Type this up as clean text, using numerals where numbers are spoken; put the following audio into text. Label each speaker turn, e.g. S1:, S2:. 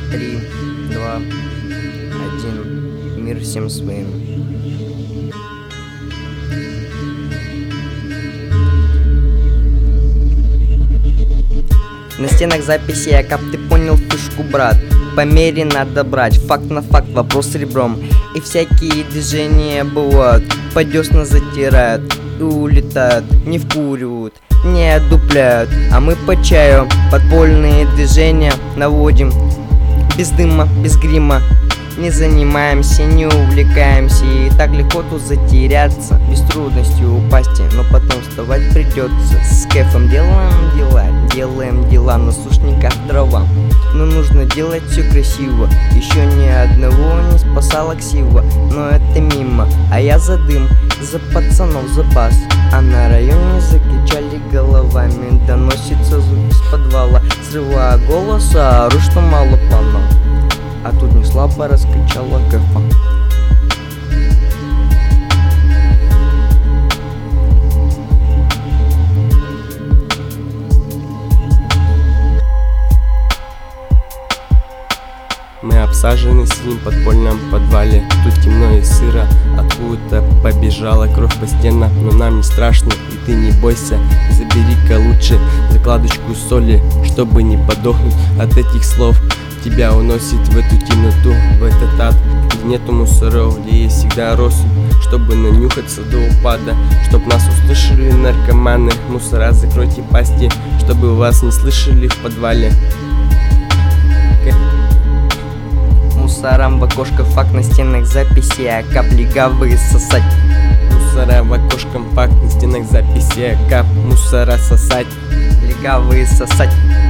S1: 3, 2, 1. Мир всем своим. На стенах записи, как ты понял фишку, брат. По мере надо брать, факт на факт, вопрос ребром. И всякие движения бывают, по десна затирают и улетают, не вкуривают, не одупляют. А мы по чаю подпольные движения наводим. Без дыма, без грима, не занимаемся, не увлекаемся. И так легко тут затеряться, без трудностей упасть, но потом вставать придется. С кайфом делаем дела на сушниках дрова. Но нужно делать все красиво. Еще ни одного не спасала ксива, но это мимо. А я за дым, за пацанов запас. А на районе закричали головами. Доносится звук из подвала. Срывая голос, ору, что мало планов. А тут не слабо раскачала кайфа.
S2: Мы обсажены сидим в подпольном подвале. Тут темно и сыро, откуда-то побежала кровь по стенам. Но нам не страшно, и ты не бойся. Забери-ка лучше закладочку соли, чтобы не подохнуть от этих слов. Тебя уносит в эту темноту, в этот ад, где нету мусоров, где есть всегда россыпь, чтобы нанюхаться до упада. Чтоб нас услышали наркоманы, мусора, закройте пасти, чтобы вас не слышали в подвале.
S1: Мусорам в окошко, факт на стенах записи, а капли гавы сосать.
S2: Мусора в окошком, факт на стенах записи, а кап мусора сосать.
S1: Легавые сосать.